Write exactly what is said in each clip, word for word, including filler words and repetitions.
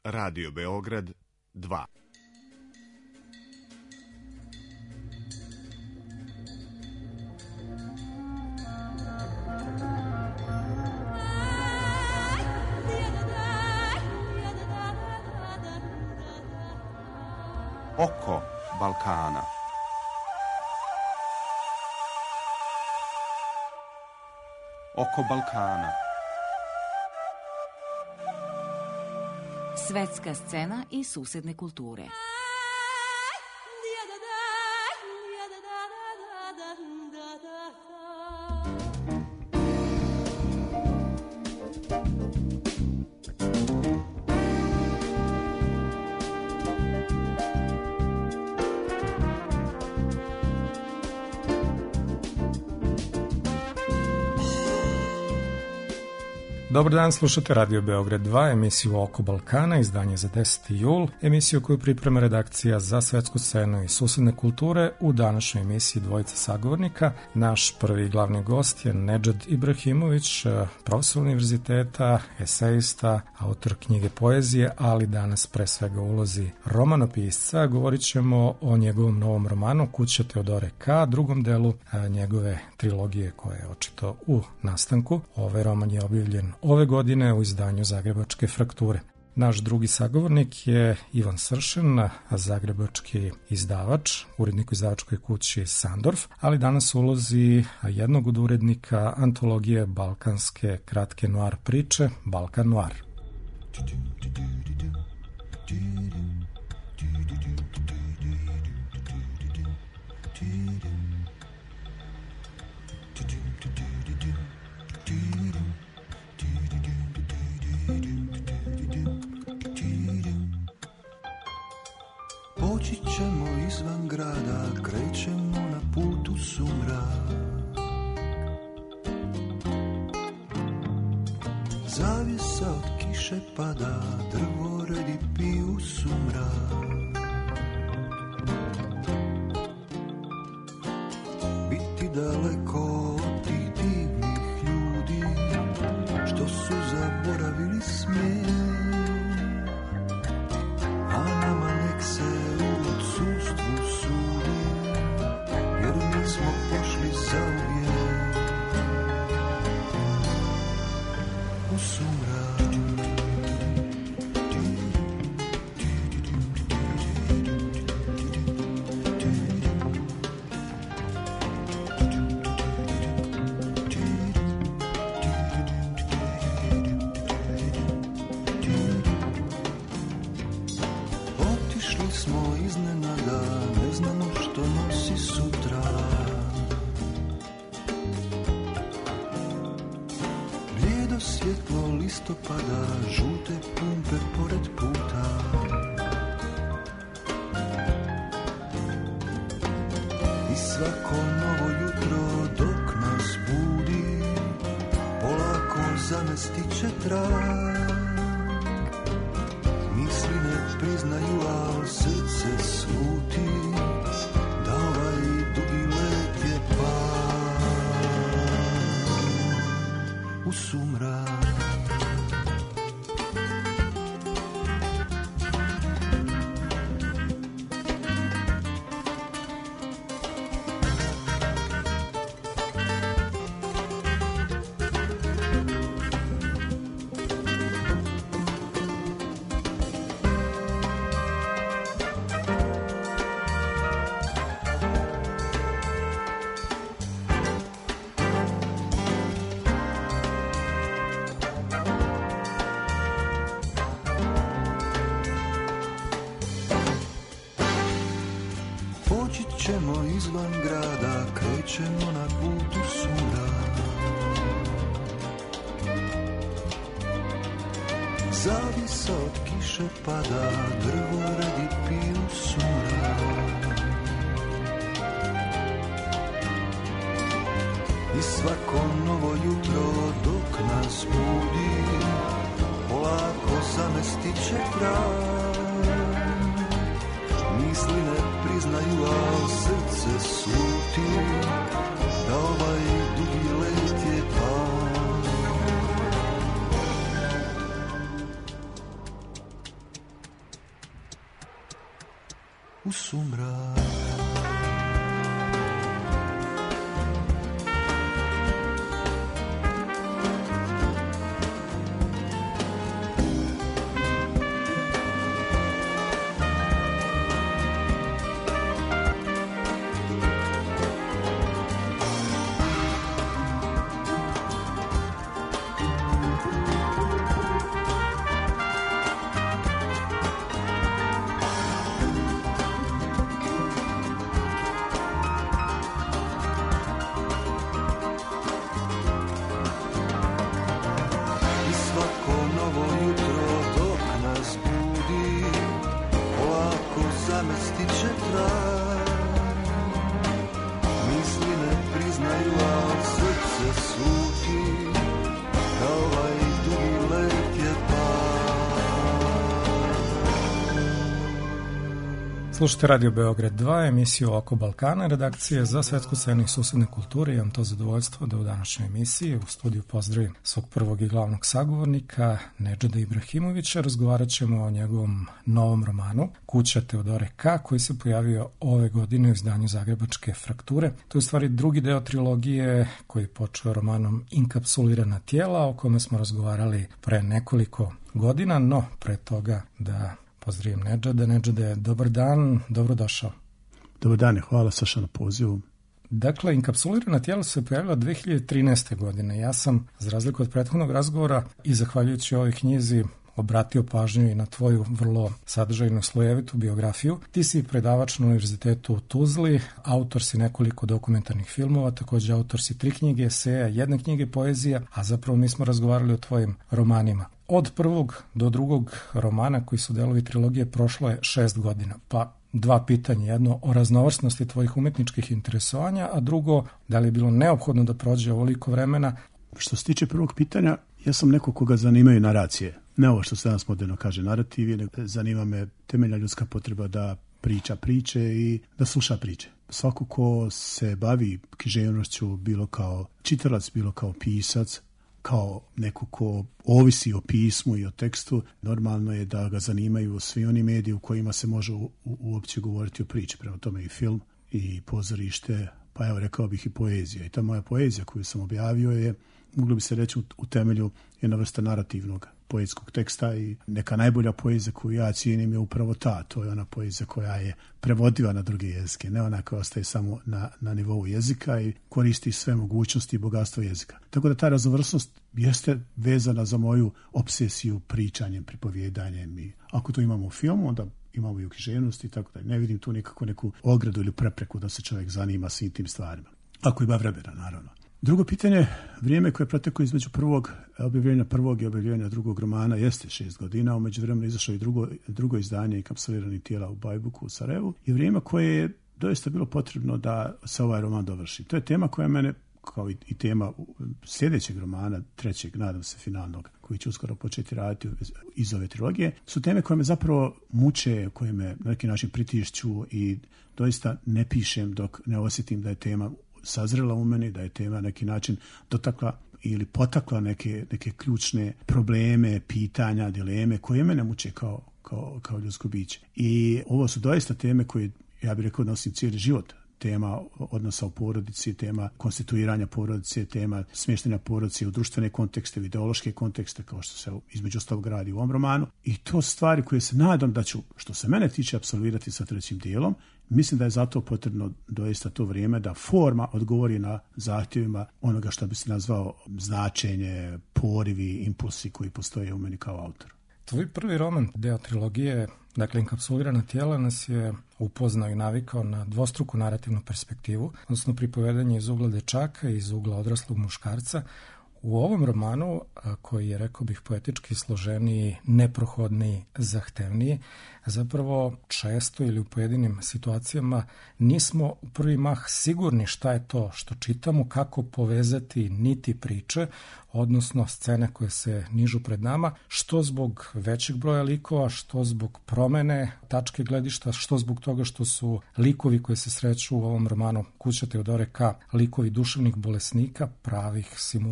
Radio Beograd dva. Oko Balkana. Oko Balkana. Svetska scena i susedne kulture. Dobar dan, slušate Radio Beograd dva, emisiju Oko Balkana, izdanje za deseti jul, emisiju koju priprema redakcija za svetsku scenu i susedne kulture. U današnjoj emisiji dvojica sagovornika. Naš prvi glavni gost je Nedžad Ibrahimović, profesor univerziteta, esejista, autor knjige poezije, ali danas pre svega u ulozi romanopisca. Govorit ćemo o njegovom novom romanu Kuća Teodore K, drugom delu njegove trilogije koja je očito u nastanku. Ovaj roman je objavljen ove godine u izdanju Zagrebačke frakture. Naš drugi sagovornik je Ivan Sršen, zagrebački izdavač, urednik u izdavačkoj kući Sandorf, ali danas u ulozi jednog od urednika antologije balkanske kratke noir priče Balkan Noir. Poći ćemo izvan grada, krećemo na putu sumrak. Zavjesa od kiše pada, drvoredi piju sumrak. Biti daleko od tih divnih ljudi, što su zaboravili smijeh. A nama nek se u odsustvu sudi, jer mi smo pošli zauvijek u sumrak. Listopada, žute pumpe pored puta. I svako novo jutro dok nas budi, polako zamestit će trag. Misli ne priznaju, al srce sluti, da ovaj dugi let je pad u sumrak. Ćemo izvan grada, krećemo na putu sumrak. Zavjesa od kiše pada, drvoredi piju sumrak. I svako novo jutro dok nas budi, polako zamestit će trag. Misli ne priznaju, al srce sluti, da ovaj dugi let je pad u sumrak. Slušajte Radio Beograd dva, emisiju Oko Balkana, redakcije za svetsku scenu i susedne kulture. Imam to zadovoljstvo da u današnjoj emisiji u studiju pozdravim svog prvog i glavnog sagovornika, Nedžada Ibrahimovića. Razgovarat ćemo o njegovom novom romanu Kuća Teodore K, koji se pojavio ove godine u izdanju Zagrebačke Frakture. To je u stvari drugi deo trilogije koji je počeo romanom Inkapsulirana tijela, o kome smo razgovarali pre nekoliko godina, no pre toga da pozdravim Nedžada. Nedžade, dobar dan, dobrodošao. Dobar dan, hvala Saša na pozivu. Dakle, Inkapsulirana tijela se pojavila dve hiljade trinaeste. godine. Ja sam, za razliku od prethodnog razgovora i zahvaljujući ovoj knjizi, obratio pažnju i na tvoju vrlo sadržajnu slojevitu biografiju. Ti si predavač na Univerzitetu u Tuzli, autor si nekoliko dokumentarnih filmova, također autor si tri knjige eseja, jedne knjige poezija, a zapravo mi smo razgovarali o tvojim romanima. Od prvog do drugog romana koji su delovi trilogije prošlo je šest godina, pa dva pitanja, jedno o raznovrsnosti tvojih umetničkih interesovanja, a drugo da li je bilo neophodno da prođe ovoliko vremena. Što se tiče prvog pitanja, ja sam neko koga zanimaju naracije. Ne ovo što se danas moderno kaže narativi, nego zanima me temeljna ljudska potreba da priča priče i da sluša priče. Svako ko se bavi književnošću, bilo kao čitalac, bilo kao pisac, kao neko ko ovisi o pismu i o tekstu, normalno je da ga zanimaju svi oni mediji u kojima se može u, u, uopće govoriti o priči. Prema tome i film, i pozorište, pa evo rekao bih i poezija. I ta moja poezija koju sam objavio je, moglo bi se reći, u, u temelju jedna vrsta narativnog poetskog teksta i neka najbolja poezija koju ja cijenim je upravo ta. To je ona poezija koja je prevodiva na druge jezike, ne ona koja ostaje samo na, na nivou jezika i koristi sve mogućnosti i bogatstvo jezika. Tako da ta raznovrsnost jeste vezana za moju obsesiju pričanjem, pripovjedanjem i ako to imamo u filmu, onda imamo i u književnosti i tako da ne vidim tu nikako neku ogradu ili prepreku da se čovjek zanima svim tim stvarima. Ako ima vremena, naravno. Drugo pitanje, vrijeme koje je proteklo između prvog objavljenja prvog i objavljenja drugog romana jeste šest godina, umeđu vremenu izašlo i drugo, drugo izdanje Inkapsuliranih tijela u Bajbuku u Sarajevu i vrijeme koje je doista bilo potrebno da se ovaj roman dovrši. To je tema koja mene, kao i tema sljedećeg romana, trećeg, nadam se, finalnog, koji će uskoro početi raditi iz ove trilogije, su teme koje me zapravo muče, koje me na neki način pritišću i doista ne pišem dok ne osjetim da je tema sazrela u meni, da je tema na neki način dotakla ili potakla neke, neke ključne probleme, pitanja, dileme koje mene muče kao, kao, kao ljudsko biće. I ovo su doista teme koje, ja bih rekao, nosim cijeli život. Tema odnosa u porodici, tema konstituiranja porodice, tema smještanja porodice u društvene kontekste, u ideološke kontekste, kao što se između ostalog radi u ovom romanu. I to su stvari koje se nadam da ću, što se mene tiče, apsolvirati sa trećim dijelom. Mislim da je zato potrebno doista to vrijeme da forma odgovori na zahtjevima onoga što bi se nazvao značenje, porivi, impulsi koji postoje u meni kao autor. Tvoj prvi roman, deo trilogije, dakle Inkapsulirana tijela, nas je upoznao i navikao na dvostruku narativnu perspektivu, odnosno pripovedanje iz ugla dečaka i iz ugla odraslog muškarca. U ovom romanu, koji je, rekao bih, poetički složeniji, neprohodniji, zahtevniji, zapravo često ili u pojedinim situacijama nismo u prvi mah sigurni šta je to što čitamo, kako povezati niti priče, odnosno scene koje se nižu pred nama, što zbog većeg broja likova, što zbog promene tačke gledišta, što zbog toga što su likovi koji se sreću u ovom romanu Kuća Teodore K likovi duševnih bolesnika, pravih simuliranih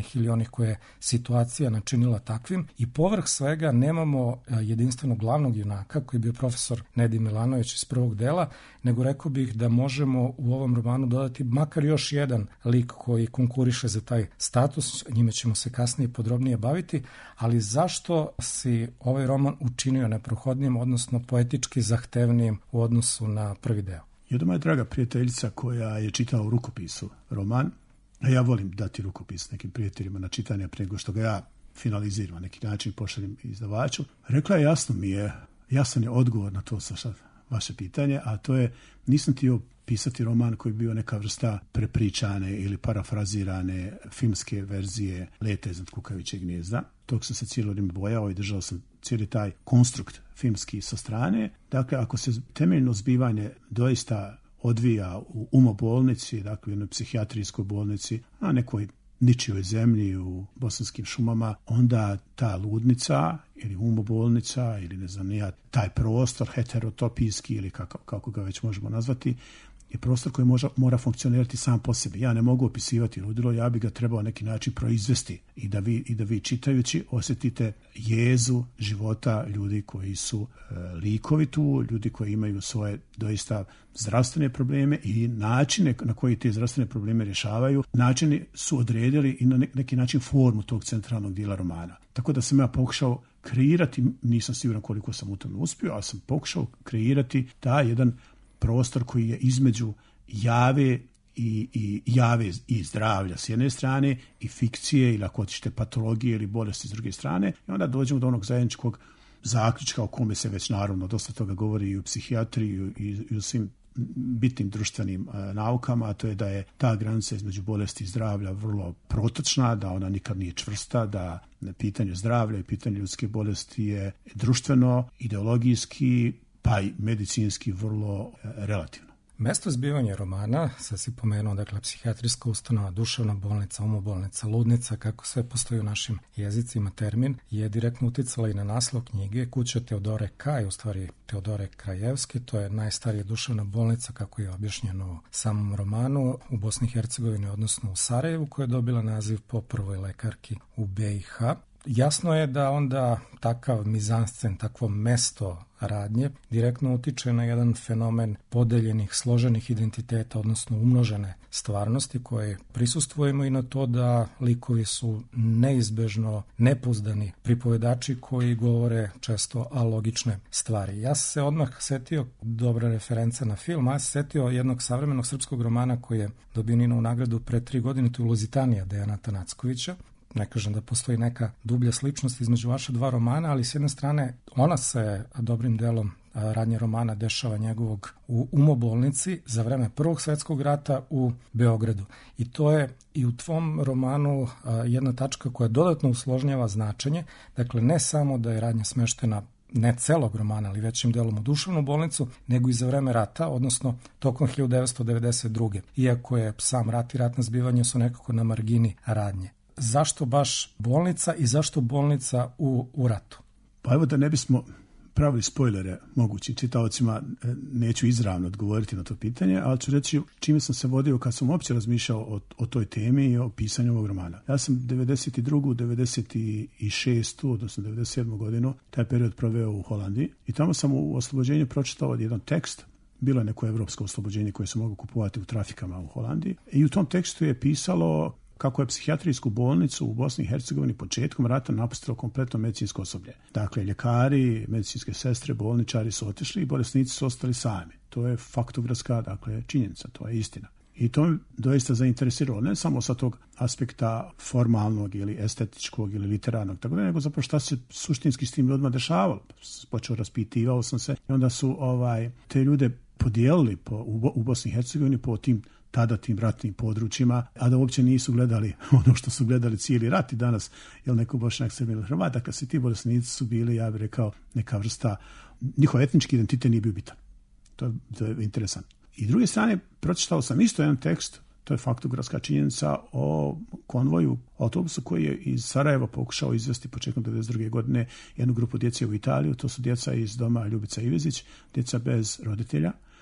ovih ili onih koje je situacija načinila takvim i povrh svega nemamo jedinstvenog glavnog junaka koji je bio profesor Nedim Milanović iz prvog dela, nego rekao bih da možemo u ovom romanu dodati makar još jedan lik koji konkuriše za taj status, njime ćemo se kasnije podrobnije baviti, ali zašto si ovaj roman učinio neprohodnim, odnosno poetički zahtevnijim u odnosu na prvi deo? Jedna moja draga prijateljica koja je čitala u rukopisu roman, a ja volim dati rukopis nekim prijateljima na čitanje prije nego što ga ja finaliziram na neki način, pošaljem izdavaču, rekla je jasno mi je, jasan je odgovor na to sa vaše pitanje, a to je nisam htio pisati roman koji je bio neka vrsta prepričane ili parafrazirane filmske verzije Leta iznad kukavičjeg gnijezda. Tog sam se cijelo vrijeme bojao i držao sam cijeli taj konstrukt filmski sa strane. Dakle, ako se temeljno zbivanje doista odvija u umobolnici, dakle u jednoj psihijatrijskoj bolnici, na nekoj ničijoj zemlji u bosanskim šumama, onda ta ludnica ili umobolnica ili ne znam nija, taj prostor heterotopijski ili kako, kako ga već možemo nazvati, je prostor koji moža, mora funkcionirati sam po sebi. Ja ne mogu opisivati ludilo, ja bi ga trebao neki način proizvesti i da vi, i da vi čitajući osjetite jezu života ljudi koji su e, likovi tu, ljudi koji imaju svoje doista zdravstvene probleme i načine na koji te zdravstvene probleme rješavaju. Načini su odredili i na neki način formu tog centralnog dijela romana. Tako da sam ja pokušao kreirati, nisam siguran koliko sam u tome uspio, ali sam pokušao kreirati taj jedan prostor koji je između jave i, i jave i zdravlja s jedne strane i fikcije ili ako hoćete patologije ili bolesti s druge strane i onda dođemo do onog zajedničkog zaključka o kome se već naravno dosta toga govori i u psihijatriji i, i u svim bitnim društvenim uh, naukama, a to je da je ta granica između bolesti i zdravlja vrlo protočna, da ona nikad nije čvrsta, da pitanje zdravlja i pitanje ljudske bolesti je društveno, ideologijski, pa i medicinski vrlo uh, relativno. Mesto zbivanja romana, sad si pomenuo, dakle, psihijatrijska ustanova, duševna bolnica, umobolnica, ludnica, kako sve postoji u našim jezicima termin, je direktno uticala i na naslov knjige Kuća Teodore Kaj, u stvari Teodore Krajevske, to je najstarija duševna bolnica, kako je objašnjeno u samom romanu, u Bosni i Hercegovini, odnosno u Sarajevu, koja je dobila naziv po prvoj lekarki u be i ha. Jasno je da onda takav mizanscen, takvo mesto radnje direktno utiče na jedan fenomen podeljenih, složenih identiteta, odnosno umnožene stvarnosti koje prisustvujemo i na to da likovi su neizbežno nepouzdani pripovedači koji govore često alogične stvari. Ja sam se odmah setio, dobra referenca na film, ja sam se setio jednog savremenog srpskog romana koji je dobio Ninovu nagradu pre tri godine, to je Luzitanija Dejana Tanackovića. Ne kažem da postoji neka dublja sličnost između vaša dva romana, ali s jedne strane ona se dobrim delom radnje romana dešava njegovog u umobolnici za vreme Prvog svjetskog rata u Beogradu. I to je i u tvom romanu jedna tačka koja dodatno usložnjava značenje. Dakle, ne samo da je radnja smeštena ne celog romana, ali većim delom u duševnu bolnicu, nego i za vreme rata, odnosno tokom hiljadu devetsto devedeset druge. Iako je sam rat i ratna zbivanja su nekako na margini radnje. Zašto baš bolnica i zašto bolnica u, u ratu? Pa evo da ne bismo pravili spojlere mogućim čitaocima, neću izravno odgovoriti na to pitanje, ali ću reći čime sam se vodio kad sam uopće razmišljao o, o toj temi i o pisanju ovog romana. Ja sam devedeset drugu devedeset šestu odnosno devedeset sedmu godinu taj period proveo u Holandiji i tamo sam u oslobođenju pročitao jedan tekst. Bilo je neko evropsko oslobođenje koje se mogu kupovati u trafikama u Holandiji i u tom tekstu je pisalo kako je psihijatrijsku bolnicu u Bosni i Hercegovini početkom rata napustilo kompletno medicinsko osoblje. Dakle, ljekari, medicinske sestre, bolničari su otišli i bolesnici su ostali sami. To je faktografska, dakle, činjenica, to je istina. I to me doista zainteresiralo, ne samo sa tog aspekta formalnog ili estetičkog ili literarnog, tako da, nego zapravo šta se suštinski s tim ljudima dešavalo. Počeo raspitivao sam se i onda su ovaj, te ljude podijelili po, u, u Bosni i Hercegovini po tim tada tim ratnim područjima, a da uopće nisu gledali ono što su gledali cijeli rat i danas, jel neko Bošnjak, Srbin ili Hrvat, dakle svi ti bolesnici su bili, ja bih rekao, neka vrsta, njihov etnički identitet nije bio bitan. To je, to je interesantno. I druge strane, pročitao sam isto jedan tekst, to je faktografska činjenica o konvoju, autobusu koji je iz Sarajeva pokušao izvesti početkom devedeset druge godine jednu grupu djece u Italiju, to su djeca iz doma Ljubica Ivezić, djeca bez roditelja.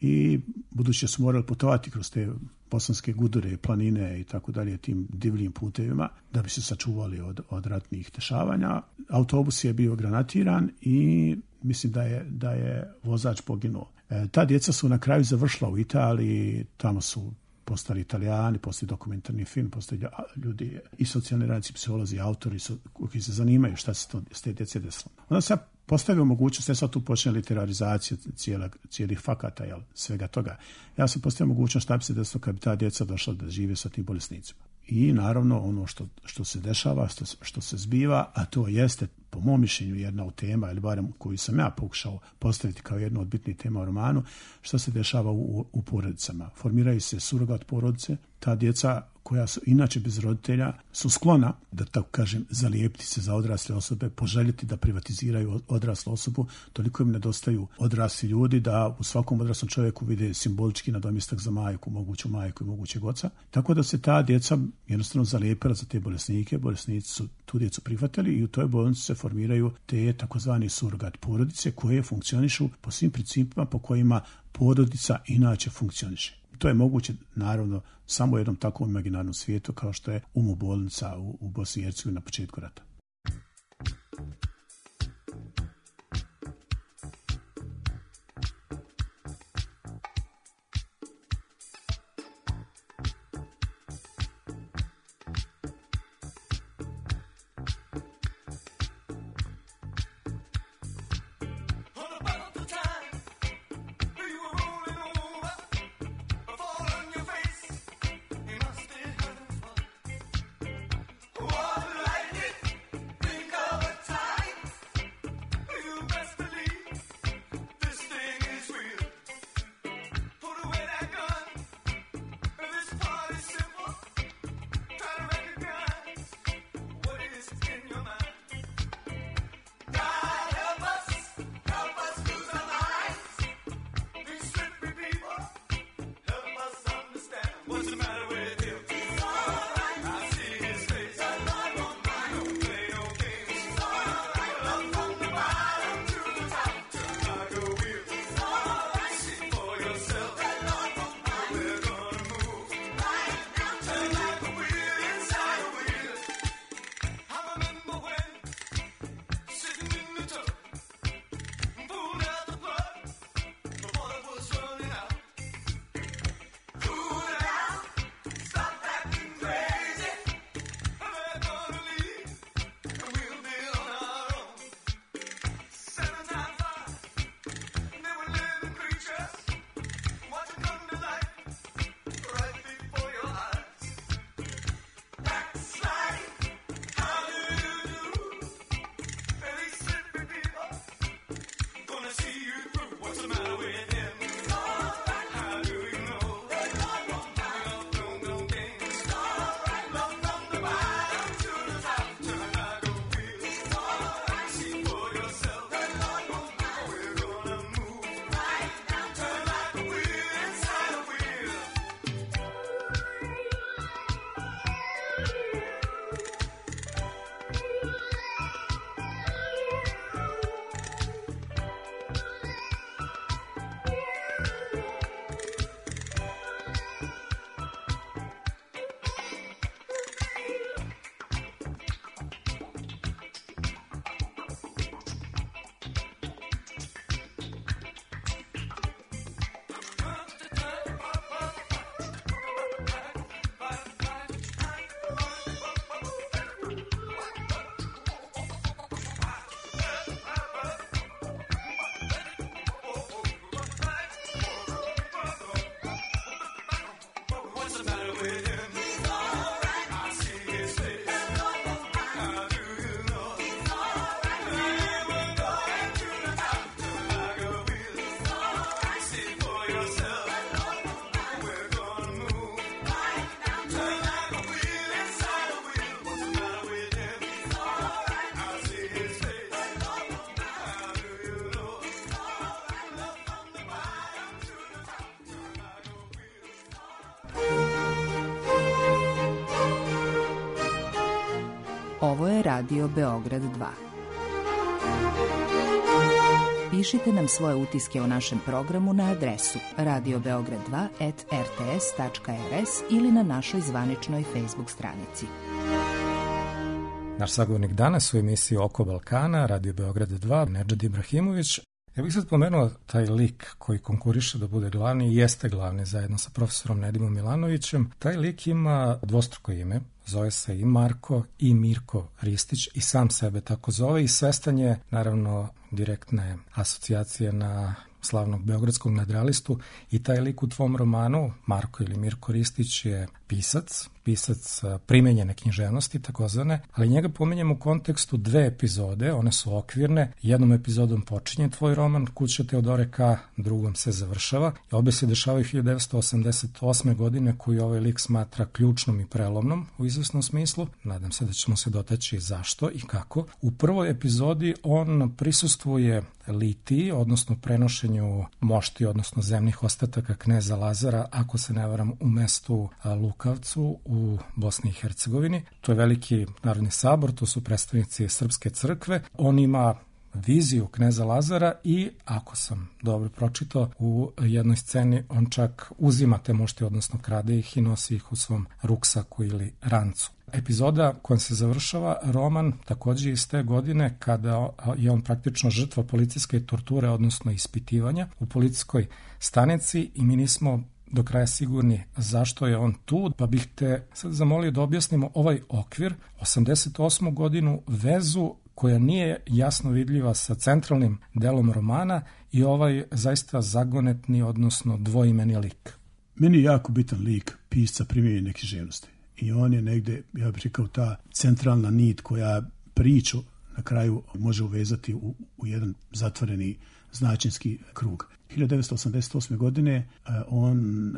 i budući su morali putovati kroz te bosanske gudure, planine i tako dalje, tim divljim putevima, da bi se sačuvali od, od ratnih dešavanja. Autobus je bio granatiran i mislim da je, da je vozač poginuo. E, ta djeca su na kraju završila u Italiji, tamo su postali Italijani, postoji dokumentarni film, postoji ljudi i socijalni radnici, psiholozi, autori su, koji se zanimaju šta se to s te djece desilo. Onda se postavio mogućnost, ja sad tu počne literarizacija cijela, cijelih fakata, jel, svega toga. Ja sam postavio mogućnost šta bi se desilo kad bi ta djeca došla da žive sa tim bolesnicima. I naravno ono što, što se dešava, što, što se zbiva, a to jeste po mom mišljenju jedna od tema, ili barem koju sam ja pokušao postaviti kao jednu od bitnih tema u romanu, što se dešava u, u porodicama. Formiraju se surogat porodice, ta djeca koja su inače bez roditelja su sklona, da tako kažem, zalijepiti se za odrasle osobe, poželjeti da privatiziraju odraslu osobu, toliko im nedostaju odrasli ljudi da u svakom odraslom čovjeku vide simbolički nadomjestak za majku, moguću majku i mogućeg oca. Tako da se ta djeca jednostavno zalijepila za te bolesnike, bolesnici su tu djecu prihvatili i u toj bolnici se formiraju te takozvani surogat porodice koje funkcionišu po svim principima po kojima porodica inače funkcioniše. To je moguće, naravno, samo u jednom takvom imaginarnom svijetu kao što je umobolnica u, u Bosni i Hercegovini na početku rata. Ovo je Radio Beograd dva. Napišite nam svoje utiske o našem programu na adresu radio beograd dva at r t s tačka r s ili na našoj zvaničnoj Facebook stranici. Naš sagovornik danas u emisiji Oko Balkana, Radio Beograd dva, Nedžad Ibrahimović. Ja bih sad pomenuo taj lik koji konkuriše da bude glavni i jeste glavni zajedno sa profesorom Nedimom Milanovićem. Taj lik ima dvostruko ime, zove se i Marko i Mirko Ristić i sam sebe tako zove i svestan je naravno direktne asocijacije na slavnog beogradskog nadrealistu i taj lik u tvom romanu, Marko ili Mirko Ristić, je pisac, pisac primenjene književnosti takozvane, ali njega pominjem u kontekstu dve epizode, one su okvirne, jednom epizodom počinje tvoj roman Kuća Teodore K, drugom se završava i obe se dešavaju hiljadu devetsto osamdeset osme godine koju ovaj lik smatra ključnom i prelomnom u izvesnom smislu. Nadam se da ćemo se dotaći zašto i kako. U prvoj epizodi on prisustvuje litiji, odnosno prenošenju mošti, odnosno zemnih ostataka kneza Lazara, ako se ne varam, u mestu Lukavcu u Bosni i Hercegovini. To je veliki narodni sabor, to su predstavnici Srpske crkve. On ima viziju kneza Lazara i, ako sam dobro pročitao, u jednoj sceni on čak uzima te mošti, odnosno krade ih i nosi ih u svom ruksaku ili rancu. Epizoda kojom se završava roman takođe iz te godine kada je on praktično žrtva policijske torture, odnosno ispitivanja u policijskoj stanici i mi nismo do kraja sigurni zašto je on tu, pa bih te sad zamolio da objasnimo ovaj okvir, osamdeset osmu godinu, vezu koja nije jasno vidljiva sa centralnim delom romana i ovaj zaista zagonetni, odnosno dvoimeni lik. Meni je jako bitan lik pisca primijenjene književnosti. I on je negde, ja bih rekao, ta centralna nit koja priču na kraju može uvezati u, u jedan zatvoreni značinski krug. hiljadu devetsto osamdeset osme godine on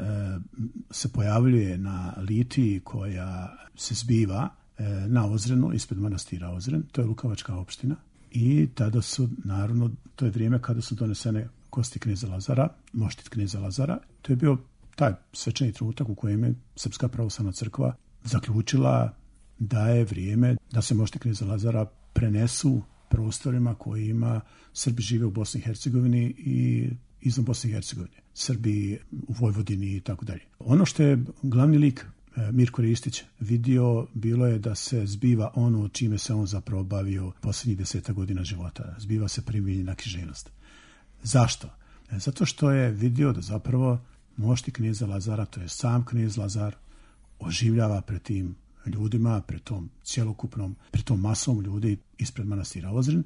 se pojavljuje na litiji koja se zbiva na Ozrenu, ispred manastira Ozren, to je Lukavačka opština. I tada su, naravno, to je vrijeme kada su donesene kosti kneza Lazara, moštit kneza Lazara. To je bio taj svečani trenutak u kojem je Srpska pravoslavna crkva zaključila da je vrijeme da se moštit kneza Lazara prenesu prostorima kojima Srbi žive u Bosni i Hercegovini i izvan Bosne i Hercegovine. Srbi u Vojvodini i tako dalje. Ono što je glavni lik Mirko Ristić vidio bilo je da se zbiva ono čime se on zapravo bavio posljednjih deseta godina života. Zbiva se primijenjena književnost. Zašto? Zato što je vidio da zapravo mošti kneza Lazara, to je sam knez Lazar, oživljava pred tim ljudima, pred tom cjelokupnom, pred tom masom ljudi ispred manastira Ozren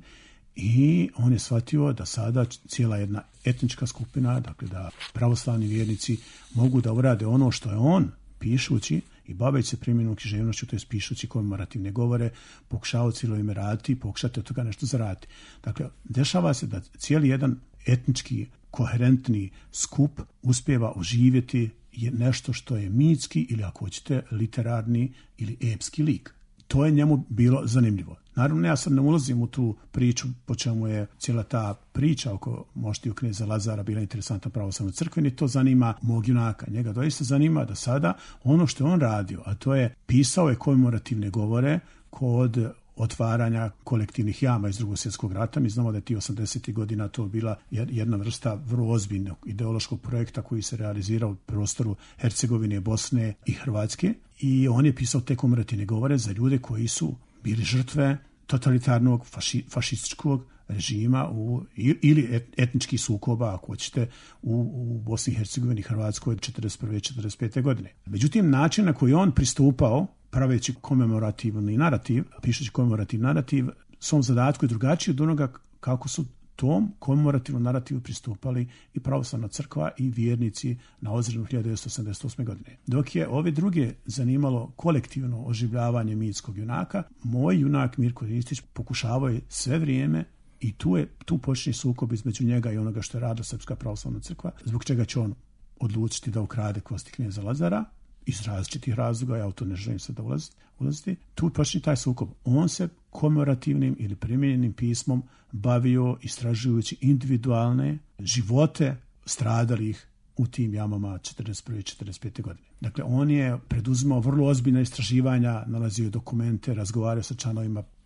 i on je shvatio da sada cijela jedna etnička skupina, dakle da pravoslavni vjernici mogu da urade ono što je on pišući i baveći se primjenom književnošću, to je pišući komemorativne govore, pokušao cijelo ime raditi i pokušati od toga nešto zaraditi. Dakle, dešava se da cijeli jedan etnički, koherentni skup uspijeva oživjeti je nešto što je mitski ili, ako hoćete, literarni ili epski lik. To je njemu bilo zanimljivo. Naravno, ja sad ne ulazim u tu priču po čemu je cijela ta priča oko moštiju kneza Lazara bila interesantna pravoslavnoj crkvi, ni to zanima mog junaka. Njega doista zanima da sada ono što je on radio, a to je pisao je komemorativne govore kod otvaranja kolektivnih jama iz Drugog svjetskog rata. Mi znamo da je ti osamdesetih godina to bila jedna vrsta vrlo ozbiljnog ideološkog projekta koji se realizirao u prostoru Hercegovine, Bosne i Hrvatske. I on je pisao te komemorativne govore za ljude koji su bili žrtve totalitarnog faši, fašističkog režima u, ili etničkih sukoba, ako hoćete, u, u Bosni i Hercegovini, Hrvatskoj četrdeset prve četrdeset pete godine. Međutim, način na koji on pristupao, praveći komemorativni narativ, pišući komemorativni narativ, svom zadatku je drugačiji od onoga kako su tom komemorativnom narativu pristupali i pravoslavna crkva i vjernici na Ozrenu hiljadu devetsto osamdeset osme godine. Dok je ove druge zanimalo kolektivno oživljavanje mitskog junaka, moj junak Mirko Ristić pokušavao je sve vrijeme i tu, je, tu počinje sukob između njega i onoga što je radila Srpska pravoslavna crkva, zbog čega će on odlučiti da ukrade kosti kneza Lazara, iz različitih razloga, ja u to ne želim sad da ulaziti, tu počne taj sukob. On se komemorativnim ili primijenjenim pismom bavio istražujući individualne živote stradalih u tim jamama četrdeset prve četrdeset pete godine. Dakle, on je preduzimao vrlo ozbiljna istraživanja, nalazio dokumente, razgovarao sa članovima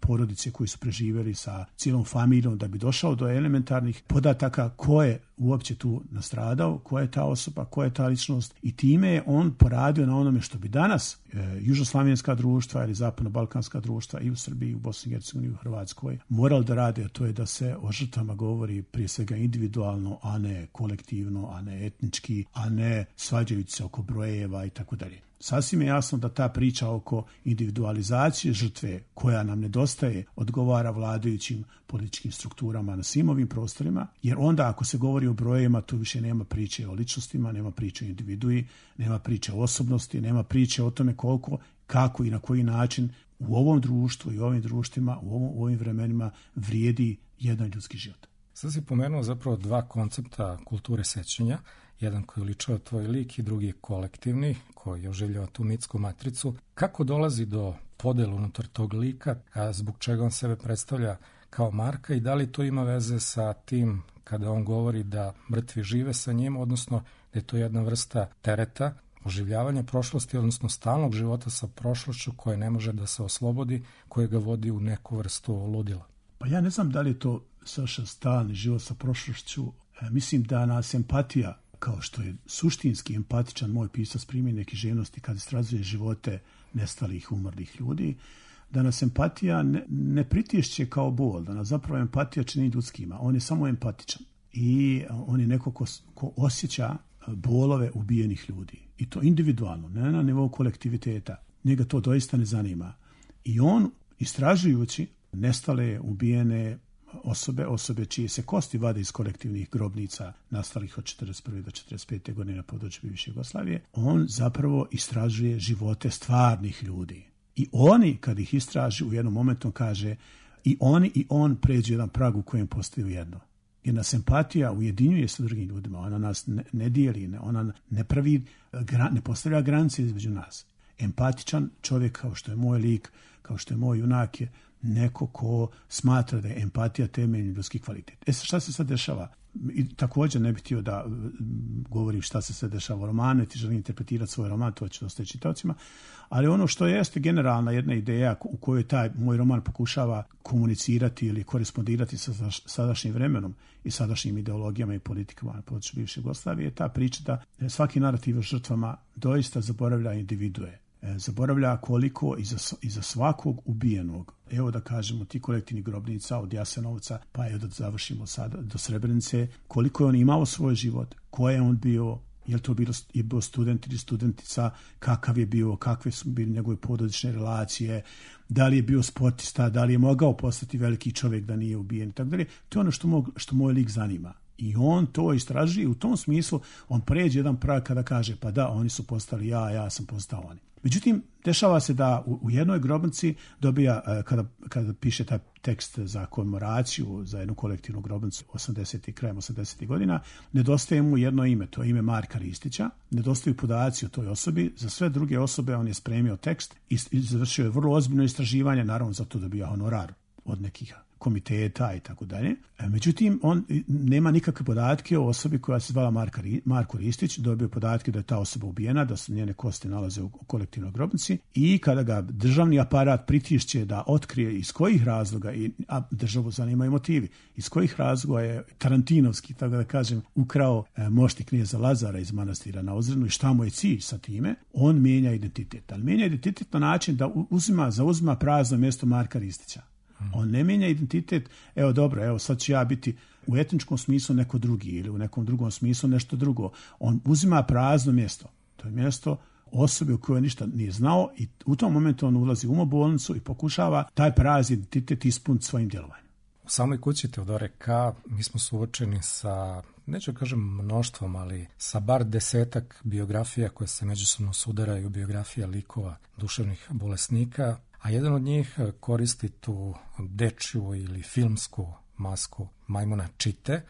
porodice koji su preživjeli sa cijelom familijom, da bi došao do elementarnih podataka ko je uopće tu nastradao, ko je ta osoba, ko je ta ličnost, i time je on poradio na onome što bi danas e, južnoslavenska društva ili zapadno-balkanska društva i u Srbiji, i u Bosni i Hercegovini, i u Hrvatskoj morali da rade, a to je da se o žrtvama govori prije svega individualno, a ne kolektivno, a ne etnički, a ne svađajući se oko brojeva i tako dalje. Sasvim je jasno da ta priča oko individualizacije žrtve koja nam nedostaje odgovara vladajućim političkim strukturama na svim ovim prostorima, jer onda ako se govori o brojevima, tu više nema priče o ličnostima, nema priče o individui, nema priče o osobnosti, nema priče o tome koliko, kako i na koji način u ovom društvu i ovim društvima, u, ovom, u ovim vremenima vrijedi jedan ljudski život. Sad si pomenuo zapravo dva koncepta kulture sećanja, jedan koji uličava tvoj lik i drugi je kolektivni, koji oživljava tu mitsku matricu. Kako dolazi do podela unutar tog lika, a zbog čega on sebe predstavlja kao Marka, i da li to ima veze sa tim kada on govori da mrtvi žive sa njim, odnosno da je to jedna vrsta tereta, oživljavanja prošlosti, odnosno stalnog života sa prošlošću koje ne može da se oslobodi, koje ga vodi u neku vrstu ludila? Pa ja ne znam da li je to, Saša, stalni život sa prošlošću. E, mislim da nas empatija, kao što je suštinski empatičan moj pisac primjene književnosti kad istražuje živote nestalih, umrlih ljudi, da nas empatija ne, ne pritješće kao bol, da nas zapravo empatija čini ljudskima. On je samo empatičan i on je neko ko, ko osjeća bolove ubijenih ljudi. I to individualno, ne na nivou kolektiviteta. Njega to doista ne zanima. I on, istražujući nestale, ubijene osobe, osobe čije se kosti vade iz kolektivnih grobnica nastalih od četrdeset prve do četrdeset pete godine na području bivše Jugoslavije, on zapravo istražuje živote stvarnih ljudi. I oni, kad ih istraži, u jednom momentu kaže i oni i on pređu jedan prag u kojem postaju jedno. Jer nas empatija ujedinjuje sa drugim ljudima, ona nas ne, ne dijeli, ne, ona ne pravi, ne postavlja granice između nas. Empatičan čovjek, kao što je moj lik, kao što je moj junak, je neko ko smatra da je empatija temeljni ljudski kvalitet. E šta se sad dešava? I također ne bih htio da govorim šta se sve dešava u romanu, ti želim interpretirati svoj roman, to ću ostaviti čitavcima, ali ono što jeste generalna jedna ideja u kojoj taj moj roman pokušava komunicirati ili korespondirati sa sadašnjim vremenom i sadašnjim ideologijama i politikama na području bivše Jugoslavije, je ta priča da svaki narativ o žrtvama doista zaboravlja individue. Zaboravlja koliko iza, iza svakog ubijenog, evo da kažemo ti kolektivnih grobnica od Jasenovca, pa evo da završimo sada do Srebrenice, koliko je on imao svoj život, ko je on bio, je li to bilo, je bio student ili studentica, kakav je bio, kakve su bili njegove porodične relacije, da li je bio sportista, da li je mogao postati veliki čovjek da nije ubijen i tako dalje. To je ono što, mog, što moj lik zanima. I on to istraži, u tom smislu on pređe jedan prag kada kaže pa da, oni su postali ja, ja sam postao oni. Međutim, dešava se da u, u jednoj grobnici dobija, kada, kada piše taj tekst za komemoraciju, za jednu kolektivnu grobnicu osamdesetih, krajem osamdesetih godina, nedostaje mu jedno ime, to je ime Marka Ristića, nedostaju podaci o toj osobi, za sve druge osobe on je spremio tekst i, i završio je vrlo ozbiljno istraživanje, naravno za to dobija honorar od nekih komiteta i tako dalje. Međutim, on nema nikakve podatke o osobi koja se zvala Marka, Marko Ristić, dobio podatke da je ta osoba ubijena, da su njene kosti nalaze u kolektivnoj grobnici i kada ga državni aparat pritišće da otkrije iz kojih razloga, i, a državu zanimaju motivi, iz kojih razloga je Tarantinovski, tako da kažem, ukrao e, mošti knjeza Lazara iz manastira na Ozrenu i šta mu je cilj sa time, on mijenja identitet. Ali mijenja identitet na način da uzima, zauzima prazno mjesto Marka Ristića. On ne mijenja identitet, evo dobro, evo sad ću ja biti u etničkom smislu neko drugi ili u nekom drugom smislu nešto drugo. On uzima prazno mjesto. To je mjesto osobe u kojoj ništa nije znao i u tom momentu on ulazi u umobolnicu i pokušava taj prazni identitet ispuniti svojim djelovanjem. U samoj kući Teodore K. mi smo suočeni sa, neću kažem mnoštvom, ali sa bar desetak biografija koje se međusobno sudaraju, biografija likova duševnih bolesnika, a jedan od njih koristi tu dečju ili filmsku masku majmuna Čite,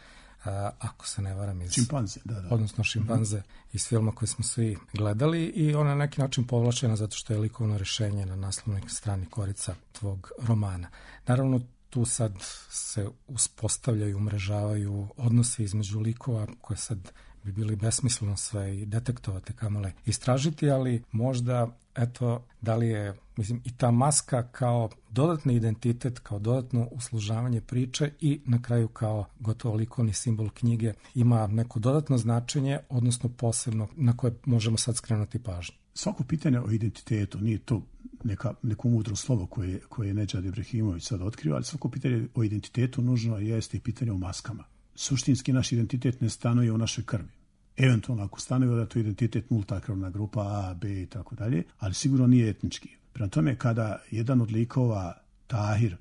ako se ne varam iz... Šimpanze, da, da. Odnosno šimpanze mm-hmm. iz filma koji smo svi gledali i ona je na neki način povlačena zato što je likovno rješenje na naslovnoj strani korica tvog romana. Naravno, tu sad se uspostavljaju, umrežavaju odnose između likova koje sad bi bili besmisleno sve i detektovati, kamale istražiti, ali možda, eto, da li je, mislim, i ta maska kao dodatni identitet, kao dodatno uslužavanje priče i na kraju kao gotovo likovni simbol knjige ima neko dodatno značenje, odnosno posebno na koje možemo sad skrenuti pažnju. Svako pitanje o identitetu, nije to neka, neko mudro slovo koje, koje je Nedžad Ibrahimović sad otkrio, ali svako pitanje o identitetu nužno jeste i pitanje o maskama. Suštinski naš identitet ne stanuje u našoj krvi. Eventualno ako stanuje da to je identitet nulta krvna grupa A, B i tako dalje, ali sigurno nije etnički. Prema tome kada jedan od likova, Tahir,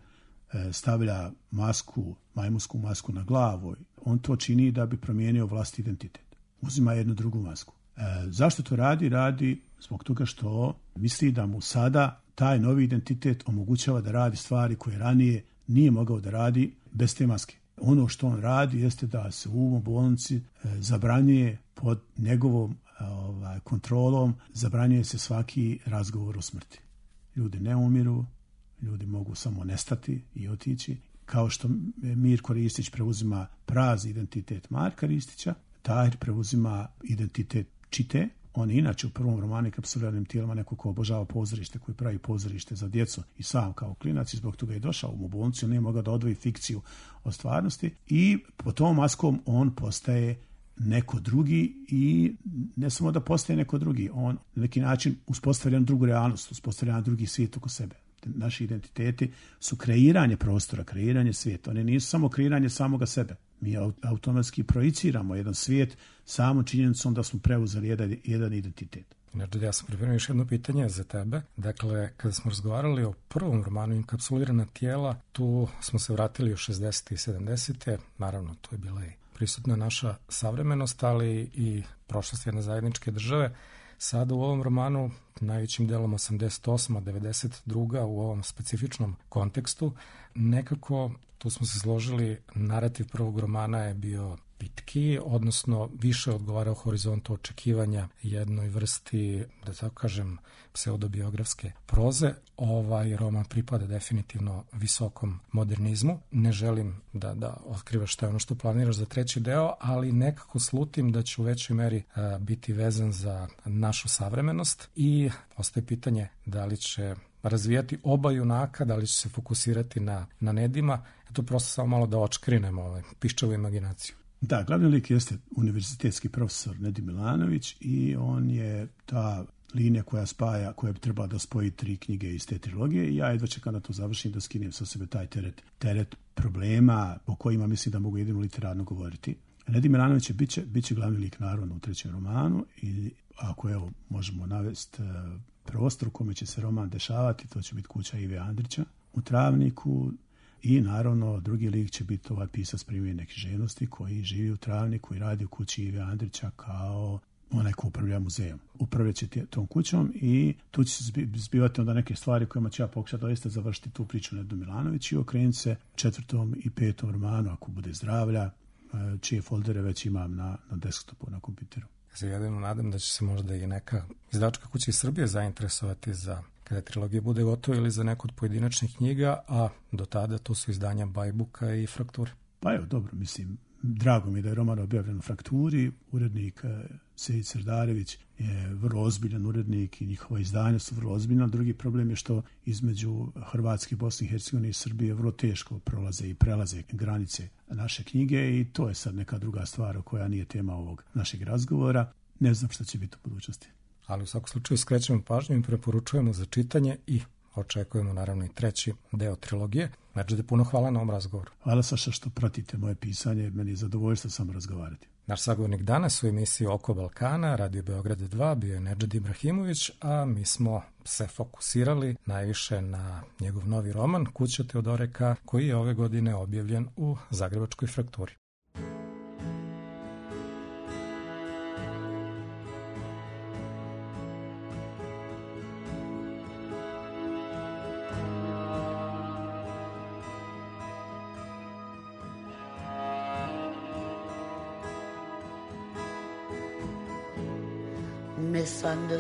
stavlja masku, majmunsku masku na glavu, on to čini da bi promijenio vlastiti identitet. Uzima jednu drugu masku. E, zašto to radi? Radi zbog toga što misli da mu sada taj novi identitet omogućava da radi stvari koje ranije nije mogao da radi bez te maske. Ono što on radi jeste da se u bolnici e, zabranjuje pod njegovom ovaj, kontrolom, zabranjuje se svaki razgovor o smrti. Ljudi ne umiru, ljudi mogu samo nestati i otići. Kao što Mirko Ristić preuzima pravi identitet Marka Ristića, Tahir preuzima identitet Čite. On je inače u prvom romanu Enkapsuliranim tijelima neko ko obožava pozorište, koji pravi pozorište za djecu i sam kao klinac i zbog toga je došao u bolnicu, nije mogao da odvoji fikciju od stvarnosti i po tom maskom on postaje neko drugi i ne samo da postaje neko drugi, on na neki način uspostavlja drugu realnost, uspostavlja drugi svijet oko sebe. Naši identiteti su kreiranje prostora, kreiranje svijeta. One nisu samo kreiranje samoga sebe. Mi automatski projiciramo jedan svijet samo činjenicom da smo preuzeli jedan, jedan identitet. Nedžad, ja sam pripremio još jedno pitanje za tebe. Dakle, kada smo razgovarali o prvom romanu Enkapsulirana tijela, tu smo se vratili u šezdesete i sedamdesete. Naravno, to je bila i prisutna naša savremenost, ali i prošlost jedne zajedničke države. Sada u ovom romanu, najvećim delom osamdeset osma devedeset druga u ovom specifičnom kontekstu, nekako tu smo se složili, narativ prvog romana je bio pitkiji, odnosno više odgovarao horizontu očekivanja jednoj vrsti, da tako kažem, pseudobiografske proze. Ovaj roman pripada definitivno visokom modernizmu. Ne želim da, da otkrivaš šta je ono što planiraš za treći deo, ali nekako slutim da će u većoj meri a, biti vezan za našu savremenost i ostaje pitanje da li će razvijati oba junaka, da li će se fokusirati na, na Nedima. Eto, prosto samo malo da očkrinemo ovaj, piščavu imaginaciju. Da, glavni lik jeste univerzitetski profesor Nedim Milanović i on je ta linija koja spaja, koja bi trebala da spoji tri knjige iz te trilogije i ja jedva čekam da to završim, da skinem sa sebe taj teret, teret problema o kojima mislim da mogu jedino literarno govoriti. Nedim Milanović je bit će, bit će glavni lik naravno u trećem romanu i ako evo možemo navesti prostor u kome će se roman dešavati, to će biti kuća Ive Andrića u Travniku. I naravno drugi lik će biti ovaj pisac primjene književnosti koji živi u Travniku i radi u kući Ive Andrića kao onaj ko upravlja muzejom. Upravlja će tom kućom i tu će se zbivati onda neke stvari kojima ću ja pokušati doista završiti tu priču Nedu Milanović i okrenuti se četvrtom i petom romanu ako bude zdravlja, čije foldere već imam na, na desktopu, na kompjuteru. Ja se jedino nadam da će se možda i neka izdavačka kuća iz Srbije zainteresovati za kada trilogija bude gotova ili za neku od pojedinačnih knjiga, a do tada to su izdanja Bajbuka i Frakture. Pa evo, dobro, mislim, drago mi da je roman objavljen u Frakturi, urednik Sejid Srdarević je vrlo ozbiljan urednik i njihova izdanja su vrlo ozbiljna. Drugi problem je što između Hrvatske, Bosne i Hercegovine i Srbije vrlo teško prolaze i prelaze granice naše knjige i to je sad neka druga stvar koja nije tema ovog našeg razgovora. Ne znam šta će biti u budućnosti. Ali u svakom slučaju skrećemo pažnju i preporučujemo za čitanje i očekujemo naravno i treći deo trilogije. Nedžade, puno hvala na ovom razgovoru. Hvala Saša što pratite moje pisanje, meni je zadovoljstvo samo razgovarati. Naš sagovornik danas u emisiji Oko Balkana, Radio Beograd dva, bio je Nedžad Ibrahimović, a mi smo se fokusirali najviše na njegov novi roman Kuća Teodoreka, koji je ove godine objavljen u Zagrebačkoj Frakturi.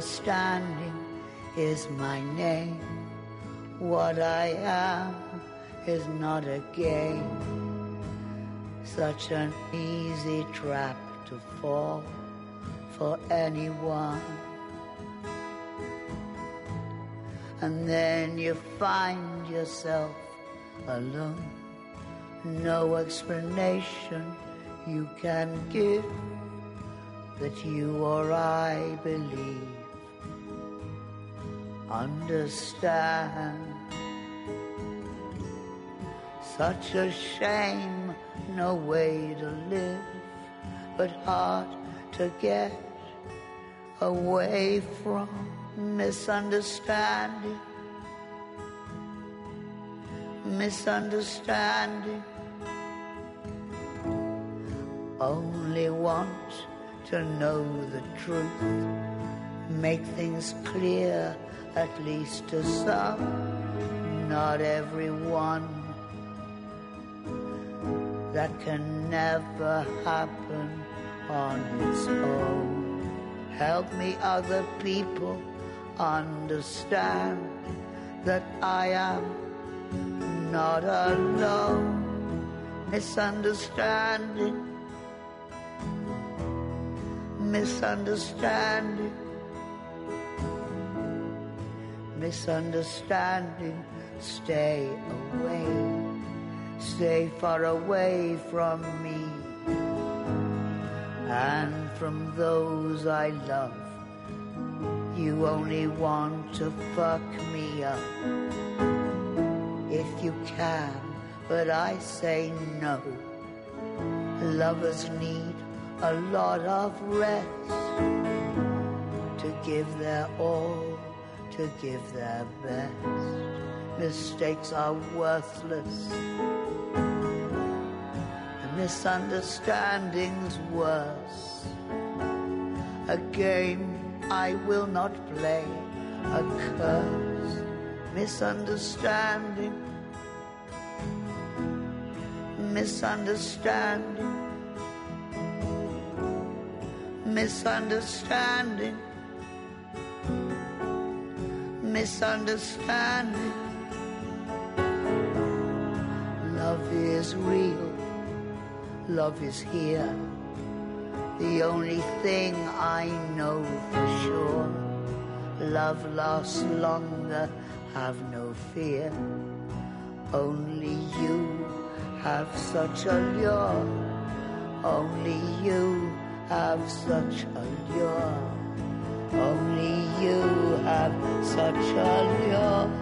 Misunderstanding is my name. What I am is not a game, such an easy trap to fall for anyone. And then you find yourself alone, no explanation you can give that you or I believe, understand. Such a shame, no way to live, but hard to get away from misunderstanding, misunderstanding. Only want to know the truth, make things clear, at least to some, not everyone. That can never happen on its own. Help me, other people, understand that I am not alone. Misunderstanding, misunderstanding, misunderstanding. Stay away, stay far away from me and from those I love. You only want to fuck me up if you can, but I say no. Lovers need a lot of rest to give their all, to give their best. Mistakes are worthless, misunderstandings worse. A game I will not play, a curse. Misunderstanding, misunderstanding, misunderstanding, misunderstanding. Love is real, love is here. The only thing I know for sure, love lasts longer, have no fear. Only you have such a lure, only you have such a lure, only you have such a lure.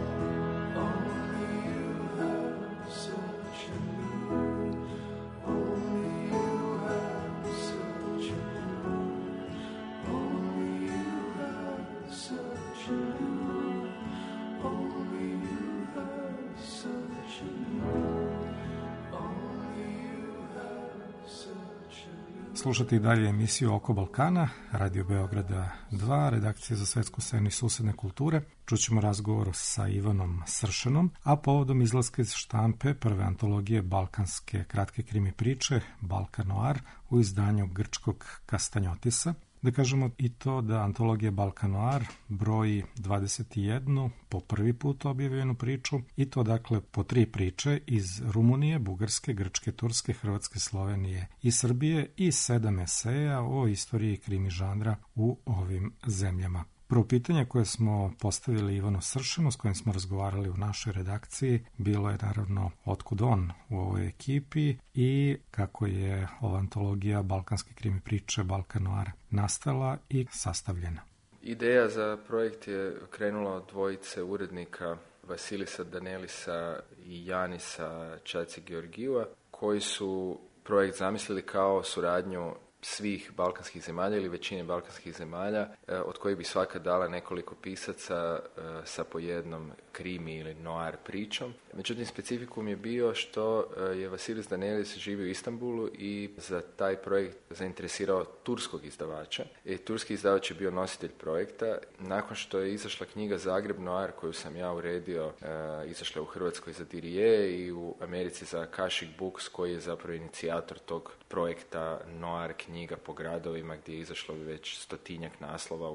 Slušate i dalje emisiju Oko Balkana, Radio Beograda dva, redakcija za svetsku scenu i susedne kulture. Čućemo razgovor sa Ivanom Sršanom, a povodom izlaska iz štampe prve antologije balkanske kratke krimi priče Balkan Noir u izdanju grčkog Kastanjotisa. Da kažemo i to da antologija Balkan Noir broji dvadeset jednu po prvi put objavljenu priču i to dakle po tri priče iz Rumunije, Bugarske, Grčke, Turske, Hrvatske, Slovenije i Srbije i sedam eseja o istoriji krimi žanra u ovim zemljama. Prvo pitanje koje smo postavili Ivanu Sršanu, s kojim smo razgovarali u našoj redakciji, bilo je naravno otkud on u ovoj ekipi i kako je ova antologija balkanske krimi priče Balkan Noir nastala i sastavljena. Ideja za projekt je krenula od dvojice urednika Vasilisa Danelisa i Janisa Čaci Georgijeva, koji su projekt zamislili kao suradnju svih balkanskih zemalja ili većine balkanskih zemalja, od kojih bi svaka dala nekoliko pisaca sa po jednom krimi ili noir pričom. Međutim, specifikum je bio što je Vasilis Danelis živio u Istanbulu i za taj projekt zainteresirao turskog izdavača. I turski izdavač je bio nositelj projekta. Nakon što je izašla knjiga Zagreb Noir, koju sam ja uredio, izašla u Hrvatskoj za Dirije i u Americi za Akashic Books, koji je zapravo inicijator tog projekta noir knjiga po gradovima, gdje je izašlo već stotinjak naslova u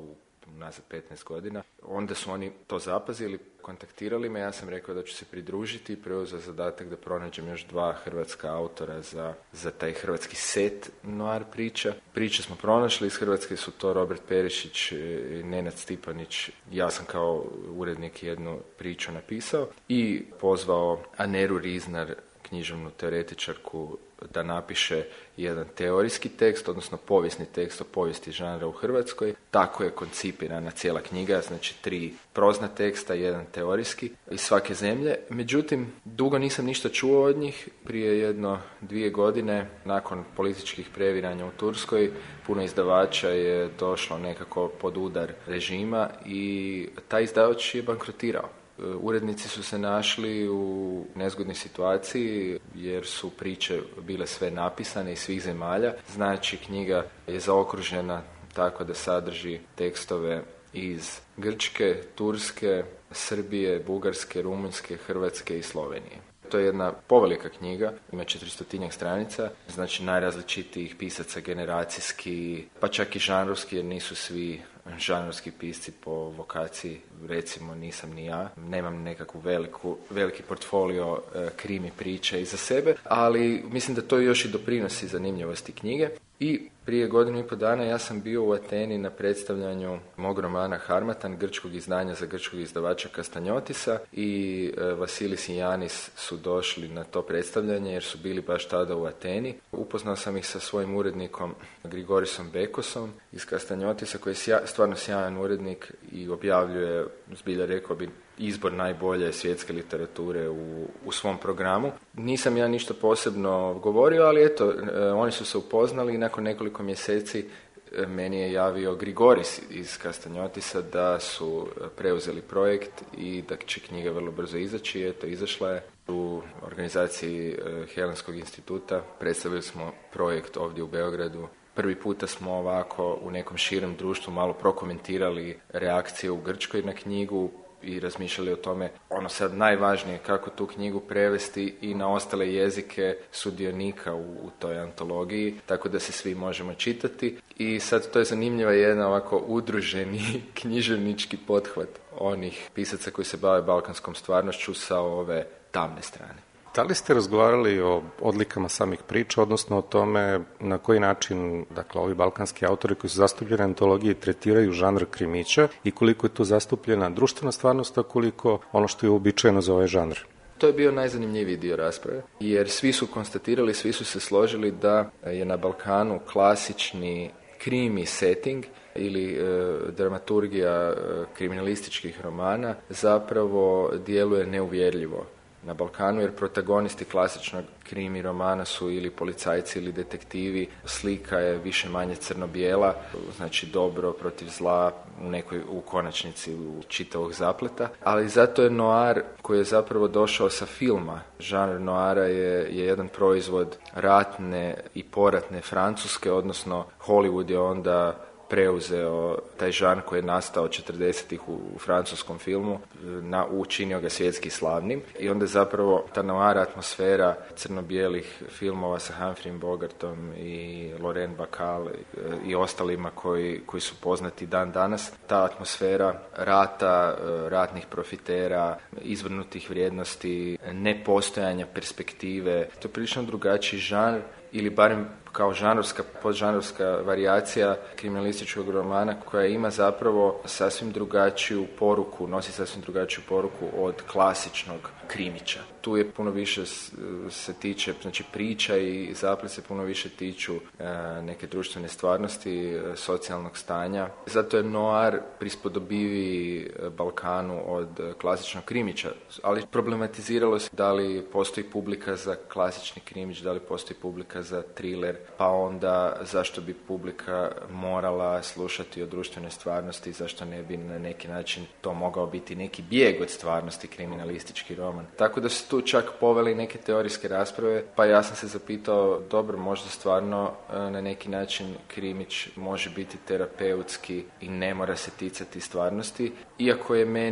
nazad petnaest godina. Onda su oni to zapazili, kontaktirali me, ja sam rekao da ću se pridružiti i preuzeo zadatak da pronađem još dva hrvatska autora za, za taj hrvatski set noir priča. Priče smo pronašli, iz Hrvatske su to Robert Perišić i Nenad Stipanić. Ja sam kao urednik jednu priču napisao i pozvao Aneru Riznar, književnu teoretičarku, da napiše jedan teorijski tekst, odnosno povijesni tekst o povijesti žanra u Hrvatskoj. Tako je koncipirana cijela knjiga, znači tri prozna teksta, jedan teorijski iz svake zemlje. Međutim, dugo nisam ništa čuo od njih. Prije jedno dvije godine, nakon političkih previranja u Turskoj, puno izdavača je došlo nekako pod udar režima i taj izdavač je bankrotirao. Urednici su se našli u nezgodnoj situaciji jer su priče bile sve napisane iz svih zemalja. Znači, knjiga je zaokružena tako da sadrži tekstove iz Grčke, Turske, Srbije, Bugarske, Rumunjske, Hrvatske i Slovenije. To je jedna povelika knjiga, ima četiristotinjak stranica, znači najrazličitijih pisaca generacijski, pa čak i žanrovski, jer nisu svi žanrovski pisci po vokaciji, recimo nisam ni ja, nemam nekakvu veliku, veliki portfolio e, krimi priče iza sebe, ali mislim da to još i doprinosi zanimljivosti knjige. I prije godinu i pol dana ja sam bio u Ateni na predstavljanju mog romana Harmatan, grčkog izdanja za grčkog izdavača Kastanjotisa, i e, Vasilis i Janis su došli na to predstavljanje jer su bili baš tada u Ateni. Upoznao sam ih sa svojim urednikom Grigorisom Bekosom iz Kastanjotisa, koji je sja, stvarno sjajan urednik i objavljuje, zbilja rekao bi, izbor najbolje svjetske literature u, u svom programu. Nisam ja ništa posebno govorio, ali eto, e, oni su se upoznali i nakon nekoliko mjeseci e, meni je javio Grigoris iz Kastanjotisa da su preuzeli projekt i da će knjiga vrlo brzo izaći. Eto, izašla je u organizaciji e, Helenskog instituta. Predstavili smo projekt ovdje u Beogradu. Prvi puta smo ovako u nekom širem društvu malo prokomentirali reakcije u Grčkoj na knjigu i razmišljali o tome, ono sad najvažnije, kako tu knjigu prevesti i na ostale jezike sudionika u, u toj antologiji, tako da se svi možemo čitati. I sad to je zanimljiva jedna ovako udruženi književnički pothvat onih pisaca koji se bave balkanskom stvarnošću sa ove tamne strane. Da li ste razgovarali o odlikama samih priča, odnosno o tome na koji način, dakle, ovi balkanski autori koji su zastupljeni u antologiji tretiraju žanr krimića i koliko je tu zastupljena društvena stvarnost, a koliko ono što je uobičajeno za ovaj žanr? To je bio najzanimljiviji dio rasprave, jer svi su konstatirali, svi su se složili da je na Balkanu klasični krimi setting ili e, dramaturgija e, kriminalističkih romana zapravo djeluje neuvjerljivo na Balkanu, jer protagonisti klasičnog krimi romana su ili policajci ili detektivi. Slika je više manje crno-bijela, znači dobro protiv zla u nekoj u konačnici u čitavog zapleta, ali zato je noir koji je zapravo došao sa filma. Žanr noira je, je jedan proizvod ratne i poratne Francuske, odnosno Hollywood je onda preuzeo taj žanr koji je nastao četrdesetih u, u francuskom filmu, na, učinio ga svjetski slavnim i onda zapravo ta noir atmosfera crno-bijelih filmova sa Humphreyem Bogartom i Lorraine Bacall i, i ostalima koji, koji su poznati dan danas, ta atmosfera rata, ratnih profitera, izvrnutih vrijednosti, nepostojanja perspektive, to je prilično drugačiji žanr ili barem kao žanrovska, podžanrovska varijacija kriminalističkog romana koja ima zapravo sasvim drugačiju poruku, nosi sasvim drugačiju poruku od klasičnog krimića. Tu je puno više se tiče, znači priča i zaplet se puno više tiču e, neke društvene stvarnosti, e, socijalnog stanja. Zato je noir prispodobiviji Balkanu od klasičnog krimića, ali problematiziralo se da li postoji publika za klasični krimić, da li postoji publika za thriller, pa onda zašto bi publika morala slušati o društvenoj stvarnosti, zašto ne bi na neki način to mogao biti neki bijeg od stvarnosti, kriminalistički roman. Tako da su tu čak poveli neke teorijske rasprave, pa ja sam se zapitao, dobro, možda stvarno na neki način krimić može biti terapeutski i ne mora se ticati stvarnosti, iako je meni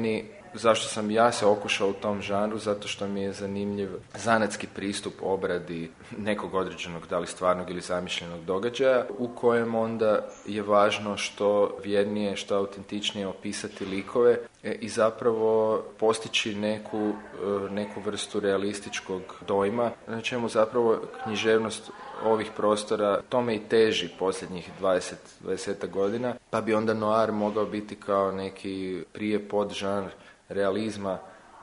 Zašto sam ja se okušao u tom žanru? Zato što mi je zanimljiv zanatski pristup obradi nekog određenog, da li stvarnog ili zamišljenog događaja, u kojem onda je važno što vjernije, što autentičnije opisati likove i zapravo postići neku, neku vrstu realističkog dojma, na čemu zapravo književnost ovih prostora tome i teži posljednjih dvadeset do dvadeset godina, pa bi onda noir mogao biti kao neki prije podžanr realizma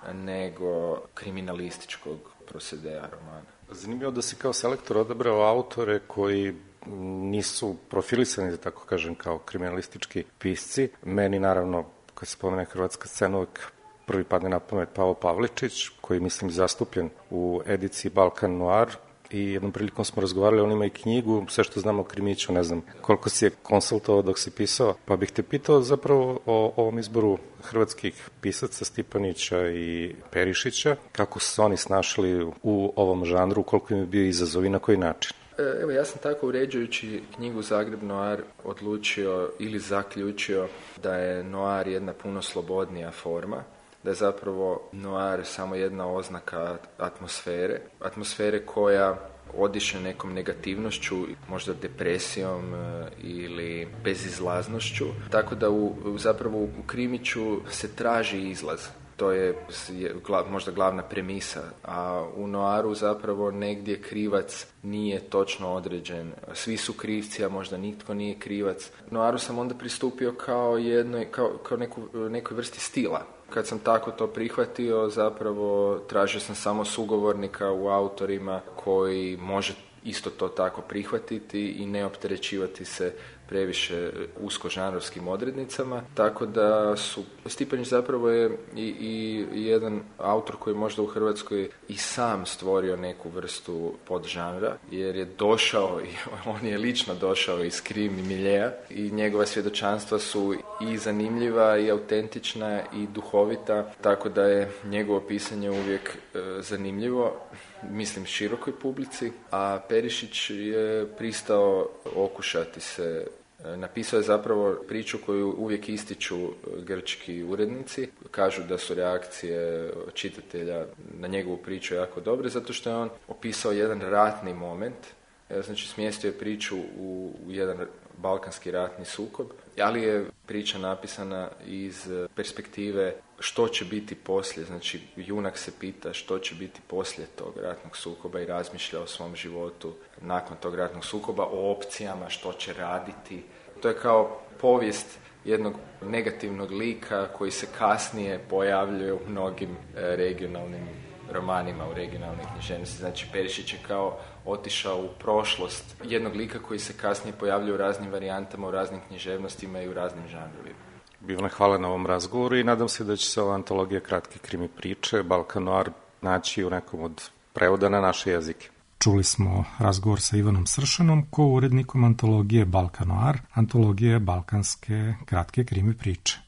nego kriminalističkog prosedea romana. Zanimljivo da si kao selektor odabrao autore koji nisu profilisani, da tako kažem, kao kriminalistički pisci. Meni, naravno, kad se spomene hrvatska scena, uvijek prvi padne na pamet Pavo Pavličić, koji, mislim, zastupljen u ediciji Balkan Noir, i jednom prilikom smo razgovarali, on ima i knjigu, sve što znam o Krimiću, ne znam koliko si je konsultovao dok si pisao, pa bih te pitao zapravo o ovom izboru hrvatskih pisaca Stipanića i Perišića, kako su se oni snašli u ovom žanru, koliko im je bio izazov i na koji način. Evo, ja sam tako uređujući knjigu Zagreb Noir odlučio ili zaključio da je noir jedna puno slobodnija forma, da je zapravo noir samo jedna oznaka atmosfere, atmosfere koja odiše nekom negativnošću, možda depresijom ili bezizlaznošću, tako da u, zapravo u Krimiću se traži izlaz. To je možda glavna premisa, a u noiru zapravo negdje krivac nije točno određen. Svi su krivci, a možda nitko nije krivac. Noiru sam onda pristupio kao, jednoj, kao, kao neku, nekoj vrsti stila. Kad sam tako to prihvatio, zapravo tražio sam samo sugovornika u autorima koji može isto to tako prihvatiti i ne opterećivati se previše uskožanrovskim odrednicama, tako da su Stipanić zapravo je i, i, i jedan autor koji možda u Hrvatskoj i sam stvorio neku vrstu podžanra, jer je došao, i on je lično došao iz krim miljeja i njegova svjedočanstva su i zanimljiva i autentična i duhovita, tako da je njegovo pisanje uvijek e, zanimljivo, mislim širokoj publici, a Perišić je pristao okušati se. Napisao je zapravo priču koju uvijek ističu grčki urednici. Kažu da su reakcije čitatelja na njegovu priču jako dobre, zato što je on opisao jedan ratni moment. Znači, smjestio je priču u, u jedan balkanski ratni sukob, ali je priča napisana iz perspektive što će biti poslije. Znači, junak se pita što će biti poslije tog ratnog sukoba i razmišlja o svom životu nakon tog ratnog sukoba, o opcijama, što će raditi. To je kao povijest jednog negativnog lika koji se kasnije pojavljuje u mnogim regionalnim romanima, u regionalnoj književnosti. Znači, Perišić je kao otišao u prošlost jednog lika koji se kasnije pojavljuje u raznim varijantama, u raznim književnostima i u raznim žanrovima. Bivne, hvala na ovom razgovoru i nadam se da će se ova antologija kratke krimi priče Balkan Noir naći u nekom od prevoda na naše jezike. Čuli smo razgovor sa Ivanom Sršanom, ko-urednikom antologije Balkan Noir, antologije balkanske kratke krimi priče.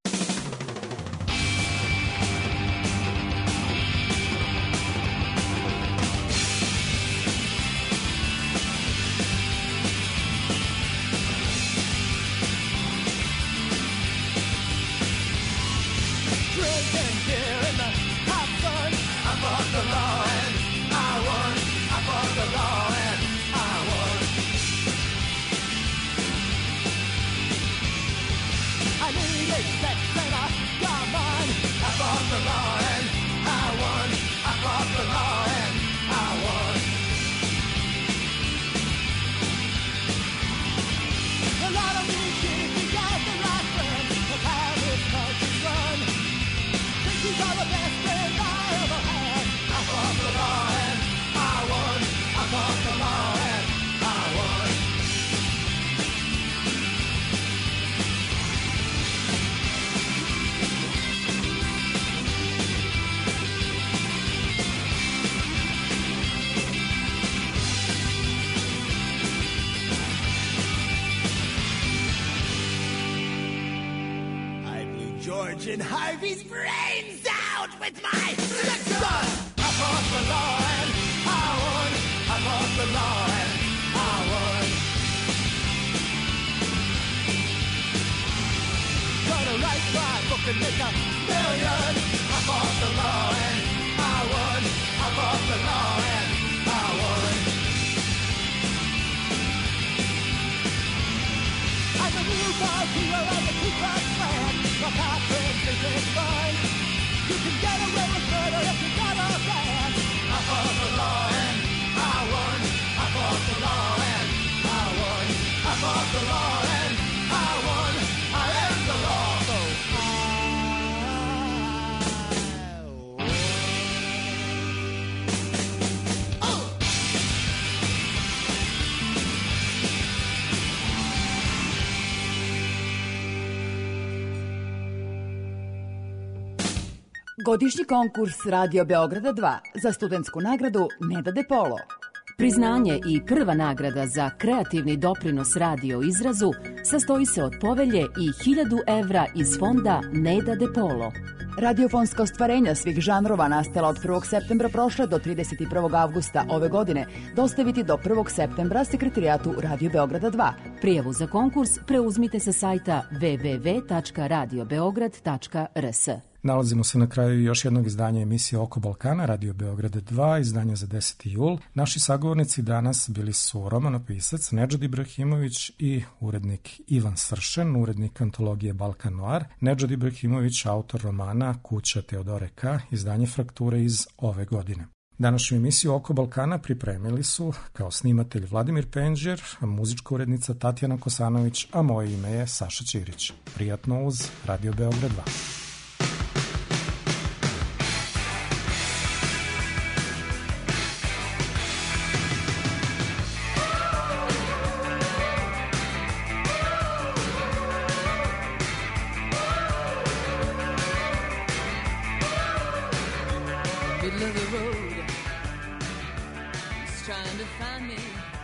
George and Harvey's brains out with my six gun. I fought the law and I won. I fought the law and I won. Gonna write my book could make a million. I fought the law and I won. I fought the law and I won. I'm the new boss hero of the Ku Klux Klan. My patriot is fine. You can get away with murder if you got a plan. I fought the law and I won. I fought the law and I won. I fought the law and I won. I am the law. So Godišnji konkurs Radio Beograda dva za studentsku nagradu Neda De Polo. Priznanje i prva nagrada za kreativni doprinos radio izrazu sastoji se od povelje i hiljadu evra iz fonda Neda De Polo. Radiofonska ostvarenja svih žanrova nastala od prvog septembra prošle do trideset prvog avgusta ove godine dostaviti do prvog septembra sekretarijatu Radio Beograda dva. Prijavu za konkurs preuzmite sa sajta w w w tačka radio beograd tačka r s. Nalazimo se na kraju još jednog izdanja emisije Oko Balkana, Radio Beograd dva, izdanja za deseti jul. Naši sagovornici danas bili su romanopisac Nedžad Ibrahimović i urednik Ivan Sršen, urednik antologije Balkan Noir. Nedžad Ibrahimović, autor romana Kuća Teodore K., izdanje Frakture iz ove godine. Današnju emisiju Oko Balkana pripremili su kao snimatelj Vladimir Penđer, muzička urednica Tatjana Kosanović, a moje ime je Saša Ćirić. Prijatno uz Radio Beograd dva. middle of the road. He's trying to find me.